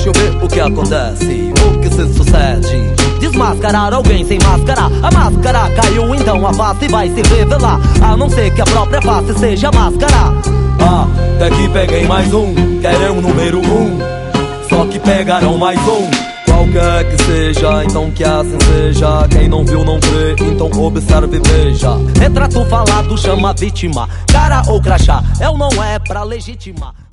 deixa eu ver o que acontece, o que se sucede. Desmascarar alguém sem máscara, a máscara caiu, então a face vai se revelar, a não ser que a própria face seja a máscara. Até que peguei mais um, querem um número 1, só que pegarão mais um. Qualquer que seja, então que assim seja. Quem não viu não crê, então observe e veja. Retrato falado chama vítima, cara ou crachá, é ou não é pra legitimar.